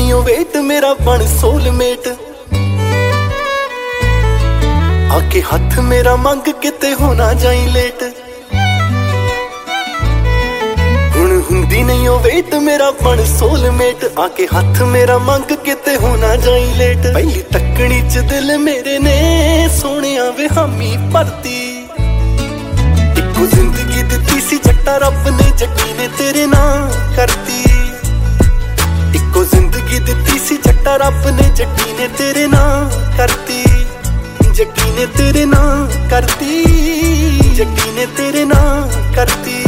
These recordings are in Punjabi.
ਨਹੀਂ ਉਹ ਵੇਟ ਮੇਰਾ ਬਣ ਸੋਲਮੇਟ ਆਕੇ ਹੱਥ ਮੇਰਾ ਮੰਗ ਕਿਤੇ ਹੋਣਾ ਜਾਈ ਲੇਟ ਹੁਣ ਹੁੰਦੀ ਨਹੀਂ ਉਹ ਵੇਟ ਮੇਰਾ ਬਣ ਸੋਲਮੇਟ ਆਕੇ ਹੱਥ ਮੇਰਾ ਮੰਗ ਕਿਤੇ ਹੋਣਾ ਜਾਈ ਲੇਟ ਪਹਿਲੀ ਤੱਕਣੀ ਚ ਦਿਲ ਮੇਰੇ ਨੇ ਸੋਹਣਿਆ ਵੇ ਹਾਮੀ ਭਰਤੀ ਇੱਕੋ ਜ਼ਿੰਦਗੀ ਦਿੱਤੀ ਸੀ ਜੱਟਾ ਰੱਬ ਨੇ ਜੱਟੀ ਨੇ ਤੇਰੇ ਨਾਂ ਕਰਤੀ ਇੱਕੋ ਜ਼ਿੰਦਗੀ ਦਿੱਤੀ ਸੀ ਜੱਟਾ ਰੱਬ ਨੇ ਜੱਟੀ ਨੇ ਤੇਰੇ ਨਾਂ ਕਰਤੀ ਜੱਟੀ ਨੇ ਤੇਰੇ ਨਾਂ ਕਰਤੀ ਜੱਟੀ ਨੇ ਤੇਰੇ ਨਾਂ ਕਰਤੀ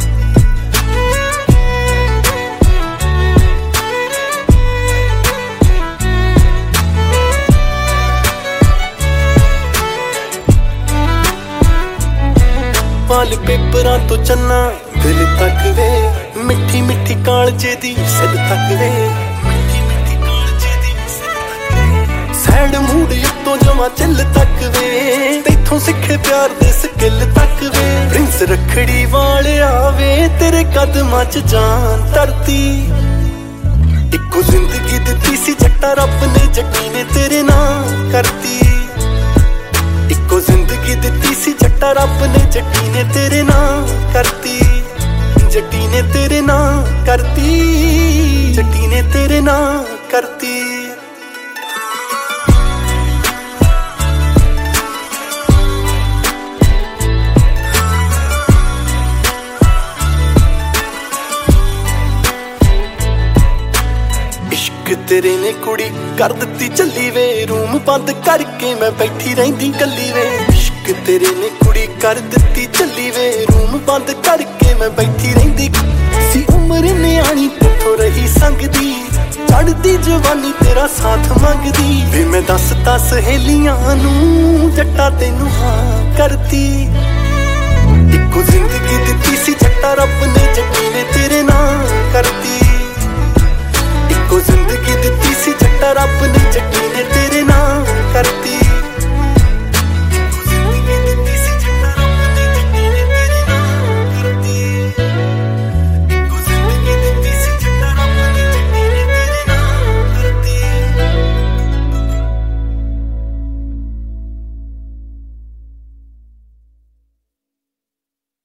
ਵਾਲ ਪੇਪਰਾਂ ਤੋਂ ਚੰਨਾ ਦਿਲ ਤੱਕ ਵੇ ਮਿੱਠੀ ਮਿੱਠੀ ਕਾਲਜੇ ਦੀ ਸਿਲ ਤੱਕ ਵੇ ਮਿੱਠੀ ਮਿੱਠੀ ਕਾਲਜੇ ਦੀ ਸਿਲ ਤੱਕ ਵੇ ਸੈਡ ਮੂਡ ਉੱਤੋਂ ਜਮਾ ਚੱਲ ਤੱਕ ਵੇ ਤੈਥੋਂ ਸਿੱਖੇ ਪਿਆਰ ਦੇ ਸਕਿੱਲ ਤੱਕ ਵੇ ਪ੍ਰਿੰਸ ਰੱਖੜੀ ਵਾਲਿਆ ਵੇ ਤੇਰੇ ਕਦਮਾਂ 'ਚ ਜਾਨ ਧਰਤੀ ਇੱਕੋ ਜ਼ਿੰਦਗੀ ਦਿੱਤੀ ਸੀ ਜੱਟਾ ਰੱਬ ਨੇ ਜੱਟੀ ਨੇ ਤੇਰੇ ਨਾਂ ਕਰਤੀ ਇੱਕੋ ਜ਼ਿੰਦਗੀ ਦਿੱਤੀ ਸੀ ਜੱਟਾ ਰੱਬ ਨੇ ਜੱਟੀ ਨੇ ਤੇਰੇ ਨਾਂ ਕਰਤੀ ਜੱਟੀ ਨੇ ਤੇਰੇ ਨਾਂ ਕਰਤੀ ਜੱਟੀ ਨੇ ਤੇਰੇ ਨਾਂ ਕਰਤੀ ਇਸ਼ਕ ਤੇਰੇ ਨੇ ਕੁੜੀ ਕਰ ਦਿੱਤੀ ਚੱਲੀ ਵੇ ਰੂਮ ਬੰਦ ਕਰਕੇ ਮੈਂ ਬੈਠੀ ਰਹਿੰਦੀ ਕੱਲੀ ਵੇ ਇਸ਼ਕ ਤੇਰੇ ਨੇ ਕੁੜੀ ਕਰ ਦਿੱਤੀ ਚੱਲੀ ਵੇ ਰੂਮ ਬੰਦ ਕਰਕੇ ਮੈਂ ਬੈਠੀ ਰਹਿੰਦੀ ਸੀ ਉਮਰ ਨਿਆਣੀ ਕਿੱਥੋਂ ਰਹੀ ਸੰਗਦੀ ਚੜਦੀ ਜਵਾਨੀ ਤੇਰਾ ਸਾਥ ਮੰਗਦੀ ਵੇ ਮੈਂ ਦੱਸਤਾ ਸਹੇਲੀਆਂ ਨੂੰ ਜੱਟਾ ਤੈਨੂੰ ਹਾਂ ਕਰਤੀ ਇੱਕੋ ਜ਼ਿੰਦਗੀ ਦਿੱਤੀ ਸੀ ਜੱਟਾ ਰੱਬ ਨੇ ਜੱਟੀ ਨੇ ਤੇਰੇ ਨਾਂ